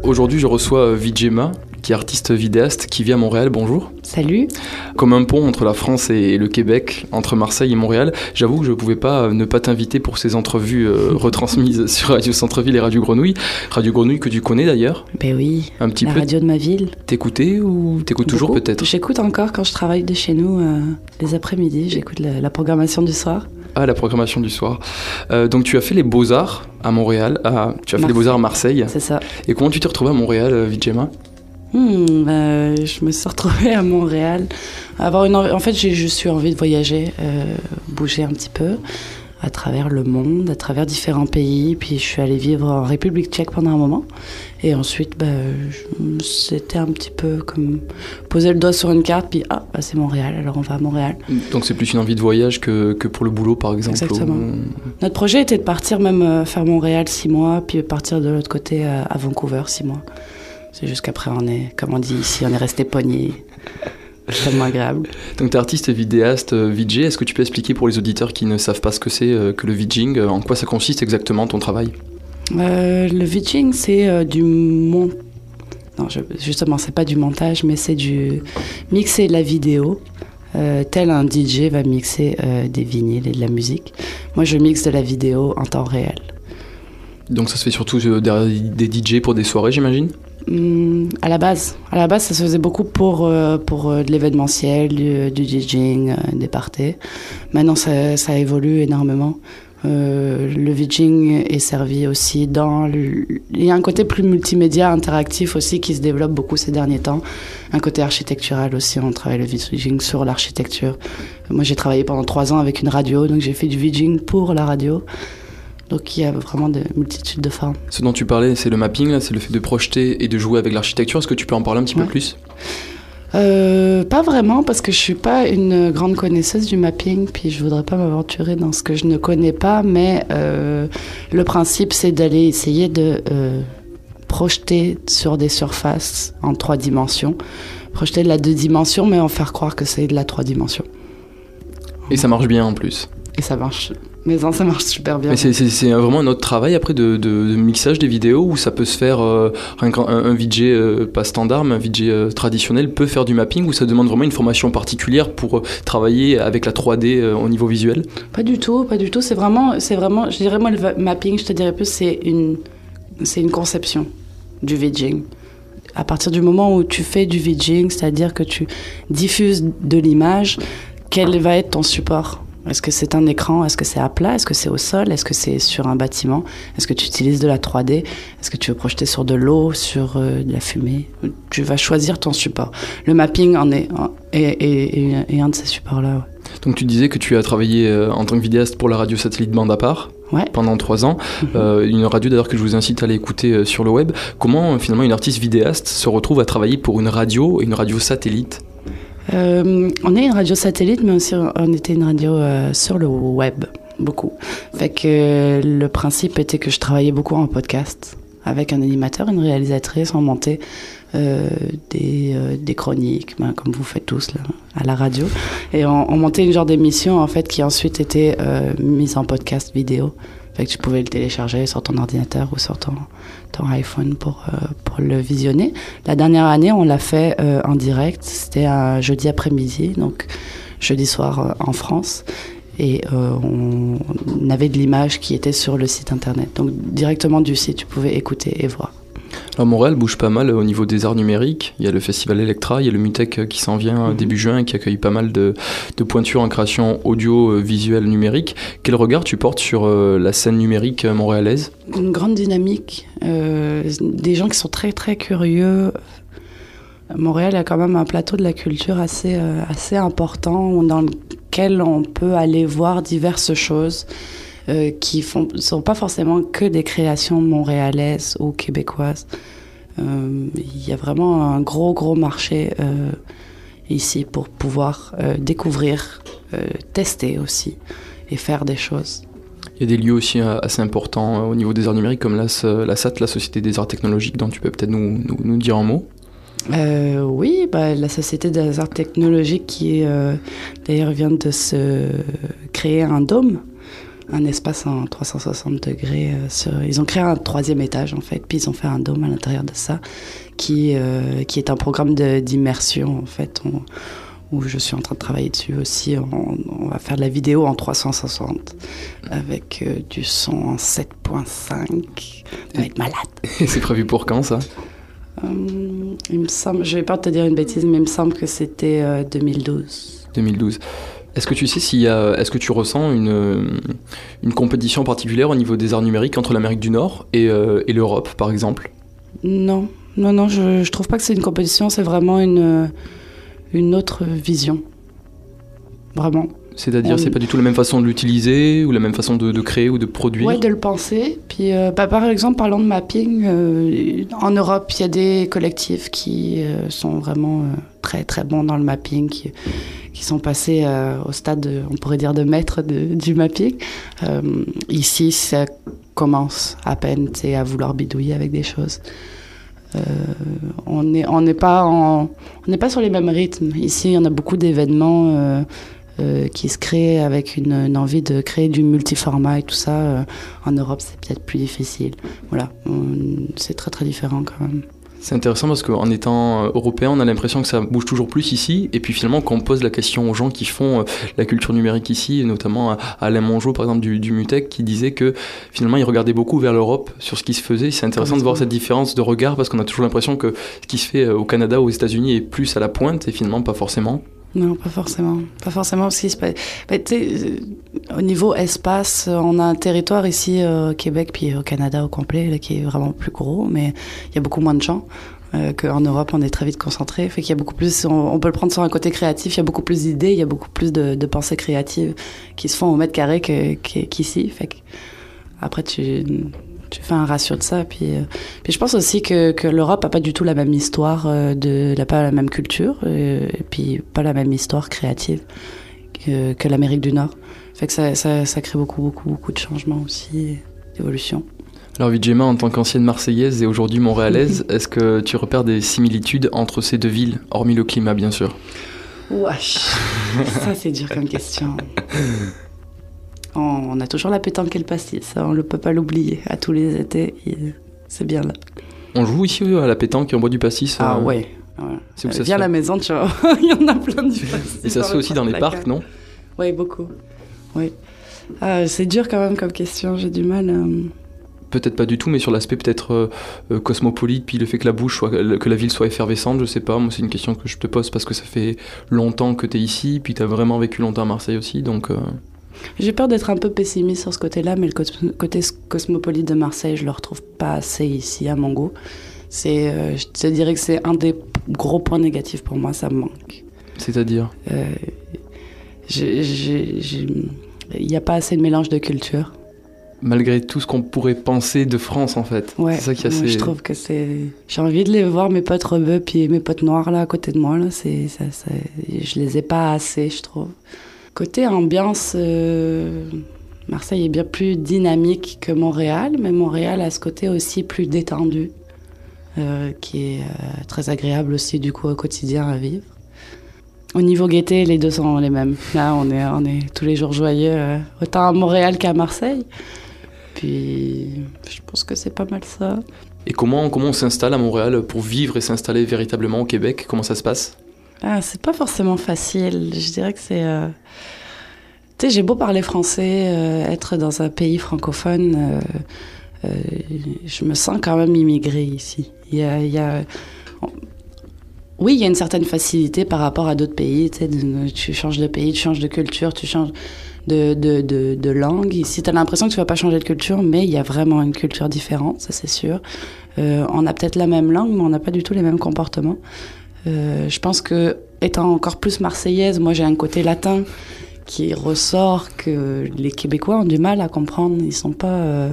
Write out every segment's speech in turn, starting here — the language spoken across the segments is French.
Aujourd'hui, je reçois Vijema, qui est artiste vidéaste, qui vit à Montréal. Bonjour. Salut. Comme un pont entre la France et le Québec, entre Marseille et Montréal, j'avoue que je ne pouvais pas ne pas t'inviter pour ces entrevues retransmises sur Radio Centre-Ville et Radio Grenouille. Radio Grenouille que tu connais d'ailleurs. Ben oui, un petit la peu. radio de ma ville. T'écoutais ou t'écoutes toujours peut-être? J'écoute encore quand je travaille de chez nous les après-midi. J'écoute la programmation du soir. Ah, la programmation du soir. Donc tu as fait les Beaux-Arts à Montréal. Tu as fait les Beaux-Arts à Marseille. C'est ça. Et comment tu t'es retrouvée à Montréal, Vijema? Je me suis retrouvée à Montréal. En fait, j'ai juste eu envie de voyager, bouger un petit peu à travers le monde, à travers différents pays. Puis je suis allée vivre en République tchèque pendant un moment. Et ensuite, c'était un petit peu comme poser le doigt sur une carte, puis c'est Montréal, alors on va à Montréal. Donc c'est plus une envie de voyage que pour le boulot, par exemple. Exactement. Notre projet était de partir même faire Montréal 6 mois, puis partir de l'autre côté à Vancouver 6 mois. C'est juste qu'après, comme on dit ici, on est resté pognés. C'est tellement agréable. Donc, tu es artiste vidéaste, VJ. Est-ce que tu peux expliquer pour les auditeurs qui ne savent pas ce que c'est que le VJing, en quoi ça consiste exactement ton travail? Le VJing, c'est du montage. Non, justement, c'est pas du montage, mais c'est du mixer de la vidéo. Tel un DJ va mixer des vinyles et de la musique. Moi, je mixe de la vidéo en temps réel. Donc ça se fait surtout derrière des DJ pour des soirées, j'imagine? À la base, ça se faisait beaucoup pour de l'événementiel, du DJing, des parties. Maintenant, ça évolue énormément. Le VJing est servi aussi il y a un côté plus multimédia, interactif aussi, qui se développe beaucoup ces derniers temps. Un côté architectural aussi, on travaille le VJing sur l'architecture. Moi, j'ai travaillé pendant 3 ans avec une radio, donc j'ai fait du VJing pour la radio. Donc il y a vraiment de multitudes de formes. Ce dont tu parlais, c'est le mapping, là, c'est le fait de projeter et de jouer avec l'architecture. Est-ce que tu peux en parler un petit peu plus? Pas vraiment, parce que je suis pas une grande connaisseuse du mapping, puis je voudrais pas m'aventurer dans ce que je ne connais pas, mais le principe, c'est d'aller essayer de projeter sur des surfaces en 3 dimensions. Projeter de la 2 dimensions, mais en faire croire que c'est de la 3 dimensions. Et ça marche bien en plus. Et ça marche. Mais non, ça marche super bien. Mais c'est vraiment un autre travail après de mixage des vidéos où ça peut se faire, un VJ pas standard, mais un VJ traditionnel peut faire du mapping, où ça demande vraiment une formation particulière pour travailler avec la 3D au niveau visuel? Pas du tout. C'est vraiment, je dirais moi le mapping, je te dirais plus, c'est une conception du VJing. À partir du moment où tu fais du VJing, c'est-à-dire que tu diffuses de l'image, quel va être ton support? Est-ce que c'est un écran? Est-ce que c'est à plat? Est-ce que c'est au sol? Est-ce que c'est sur un bâtiment? Est-ce que tu utilises de la 3D? Est-ce que tu veux projeter sur de l'eau, sur de la fumée? Tu vas choisir ton support. Le mapping est un de ces supports-là. Ouais. Donc tu disais que tu as travaillé en tant que vidéaste pour la radio satellite Bande à part pendant 3 ans. Une radio d'ailleurs que je vous incite à aller écouter sur le web. Comment finalement une artiste vidéaste se retrouve à travailler pour une radio satellite? On est une radio satellite, mais aussi on était une radio sur le web, beaucoup. Fait que le principe était que je travaillais beaucoup en podcast avec un animateur, une réalisatrice, on montait des chroniques, comme vous faites tous là, à la radio. Et on montait une genre d'émission en fait qui ensuite était mise en podcast vidéo. Fait que tu pouvais le télécharger sur ton ordinateur ou sur ton iPhone pour le visionner. La dernière année, on l'a fait en direct. C'était un jeudi après-midi, donc jeudi soir en France. Et on avait de l'image qui était sur le site internet. Donc directement du site, tu pouvais écouter et voir. Alors Montréal bouge pas mal au niveau des arts numériques. Il y a le festival Electra, il y a le Mutec qui s'en vient début juin, qui accueille pas mal de pointures en création audio, visuelle, numérique. Quel regard tu portes sur la scène numérique montréalaise? Une grande dynamique, des gens qui sont très très curieux. Montréal a quand même un plateau de la culture assez important dans lequel on peut aller voir diverses choses. Qui sont pas forcément que des créations montréalaises ou québécoises. Il y a vraiment un gros marché ici pour pouvoir découvrir, tester aussi et faire des choses. Il y a des lieux aussi assez importants au niveau des arts numériques comme la SAT, la Société des Arts Technologiques, dont tu peux peut-être nous dire un mot. Oui, la Société des Arts Technologiques qui d'ailleurs vient de se créer un dôme un espace en 360 degrés. Ils ont créé un 3e étage, en fait, puis ils ont fait un dôme à l'intérieur de ça, qui est un programme d'immersion, en fait, où je suis en train de travailler dessus aussi. On va faire de la vidéo en 360 avec du son en 7.5. Ça va être malade. Et c'est prévu pour quand, ça? Il me semble, je vais pas te dire une bêtise, mais il me semble que c'était 2012. 2012. Est-ce que tu sais est-ce que tu ressens une compétition particulière au niveau des arts numériques entre l'Amérique du Nord et l'Europe, par exemple? Non, je trouve pas que c'est une compétition, c'est vraiment une autre vision. Vraiment. C'est-à-dire, c'est pas du tout la même façon de l'utiliser, ou la même façon de créer ou de produire? Ouais, de le penser. Puis, par exemple, parlons de mapping. En Europe, il y a des collectifs qui sont vraiment très, très bons dans le mapping, qui sont passés au stade, on pourrait dire, de maître du mapping. Ici, ça commence à peine, à vouloir bidouiller avec des choses. On n'est pas sur les mêmes rythmes. Ici, il y en a beaucoup d'événements qui se créent avec une envie de créer du multiformat et tout ça. En Europe, c'est peut-être plus difficile. Voilà, c'est très très différent quand même. C'est intéressant parce qu'en étant européen, on a l'impression que ça bouge toujours plus ici. Et puis finalement, quand on pose la question aux gens qui font la culture numérique ici, et notamment à Alain Mongeau, par exemple, du MUTEC, qui disait que finalement, il regardait beaucoup vers l'Europe sur ce qui se faisait. C'est intéressant de voir cette différence de regard parce qu'on a toujours l'impression que ce qui se fait au Canada ou aux États-Unis est plus à la pointe et finalement pas forcément. Non, pas forcément. Pas forcément parce qu'il se passe. Au niveau espace, on a un territoire ici au Québec puis au Canada au complet là, qui est vraiment plus gros, mais il y a beaucoup moins de gens. Qu'en Europe, on est très vite concentré. Fait qu'il y a beaucoup plus. On peut le prendre sur un côté créatif. Il y a beaucoup plus d'idées, il y a beaucoup plus de pensées créatives qui se font au mètre carré qu'ici. Fait que après, tu fais un ratio de ça. Puis je pense aussi que l'Europe n'a pas du tout la même histoire, n'a pas la même culture, et puis pas la même histoire créative que l'Amérique du Nord. Fait que ça crée beaucoup de changements aussi, d'évolution. Alors Vijayma, en tant qu'ancienne Marseillaise et aujourd'hui Montréalaise, est-ce que tu repères des similitudes entre ces deux villes, hormis le climat bien sûr? Wesh, ça c'est dur comme question. On a toujours la pétanque et le pastis, ça, on ne peut pas l'oublier. À tous les étés, c'est bien là. On joue ici à la pétanque et on boit du pastis? Ah ouais. C'est où ça se viens à fait? la maison, tu vois, il y en a plein du pastis. Et ça se fait aussi dans les parcs, non? Oui, beaucoup. Oui. C'est dur quand même comme question, j'ai du mal. Peut-être pas du tout, mais sur l'aspect peut-être cosmopolite, puis le fait que que la ville soit effervescente, je sais pas, moi c'est une question que je te pose parce que ça fait longtemps que t'es ici, puis t'as vraiment vécu longtemps à Marseille aussi, donc... J'ai peur d'être un peu pessimiste sur ce côté-là, mais le côté cosmopolite de Marseille, je le retrouve pas assez ici à mon goût. Je te dirais que c'est un des gros points négatifs pour moi, ça me manque. C'est-à-dire il n'y a pas assez de mélange de culture. Malgré tout ce qu'on pourrait penser de France, en fait. Ouais, c'est ça qui est assez... je trouve que c'est... J'ai envie de les voir, mes potes rebeux, puis mes potes noirs, là, à côté de moi, là. Je les ai pas assez, je trouve. Côté ambiance, Marseille est bien plus dynamique que Montréal, mais Montréal a ce côté aussi plus détendu, qui est très agréable aussi, du coup, au quotidien à vivre. Au niveau gaieté, les deux sont les mêmes. Là, on est tous les jours joyeux, autant à Montréal qu'à Marseille. Puis, je pense que c'est pas mal ça. Et comment on s'installe à Montréal pour vivre et s'installer véritablement au Québec? Comment ça se passe? C'est pas forcément facile. Je dirais que c'est... Tu sais, j'ai beau parler français, être dans un pays francophone, je me sens quand même immigrée ici. Oui, il y a une certaine facilité par rapport à d'autres pays. Tu changes de pays, tu changes de culture, tu changes de langue. Ici, tu as l'impression que tu vas pas changer de culture, mais il y a vraiment une culture différente, ça c'est sûr. On a peut-être la même langue, mais on n'a pas du tout les mêmes comportements. Je pense que, étant encore plus marseillaise, moi j'ai un côté latin qui ressort que les Québécois ont du mal à comprendre. Ils sont pas...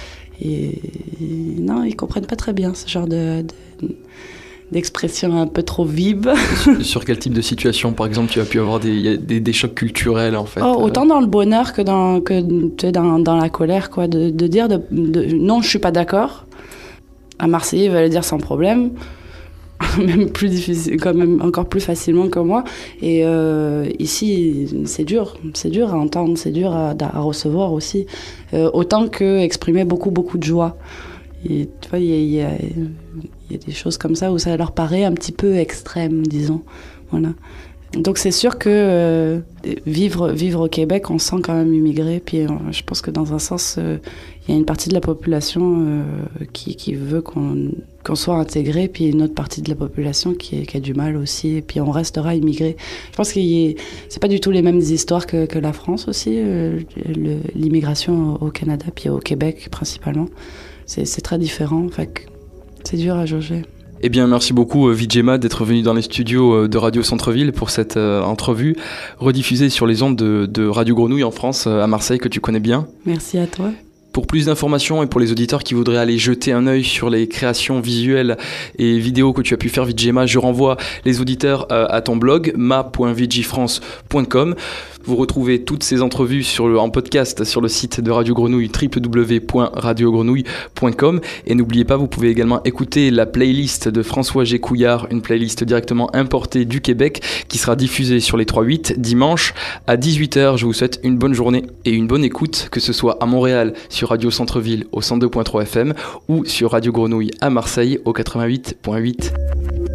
non, ils comprennent pas très bien ce genre d'expression un peu trop vive. Sur quel type de situation, par exemple, tu as pu avoir des chocs culturels, en fait? Autant dans le bonheur que dans la colère, quoi. De dire non, je suis pas d'accord. Un Marseillais va le dire sans problème. même plus difficile, quand même encore plus facilement que moi. Et ici, c'est dur à entendre, c'est dur à recevoir aussi, autant que exprimer beaucoup de joie. Et, tu vois, il y a des choses comme ça où ça leur paraît un petit peu extrême, disons. Voilà. Donc c'est sûr que vivre au Québec, on se sent quand même immigré. Puis je pense que dans un sens, il y a une partie de la population qui veut qu'on soit intégré, puis une autre partie de la population qui a du mal aussi. Et puis on restera immigré. Je pense que c'est pas du tout les mêmes histoires que la France aussi, l'immigration au Canada, puis au Québec principalement. C'est très différent. Fait que c'est dur à jauger. Eh bien, merci beaucoup Vijayma d'être venu dans les studios de Radio Centre-Ville pour cette entrevue rediffusée sur les ondes de Radio Grenouille en France, à Marseille, que tu connais bien. Merci à toi. Pour plus d'informations et pour les auditeurs qui voudraient aller jeter un œil sur les créations visuelles et vidéos que tu as pu faire, Vijayma, je renvoie les auditeurs à ton blog ma.vijifrance.com. Vous retrouvez toutes ces entrevues en podcast sur le site de Radio Grenouille, www.radiogrenouille.com. Et n'oubliez pas, vous pouvez également écouter la playlist de François Gécouillard, une playlist directement importée du Québec qui sera diffusée sur les 3-8 dimanche à 18h. Je vous souhaite une bonne journée et une bonne écoute, que ce soit à Montréal sur Radio Centre-Ville au 102.3 FM ou sur Radio Grenouille à Marseille au 88.8.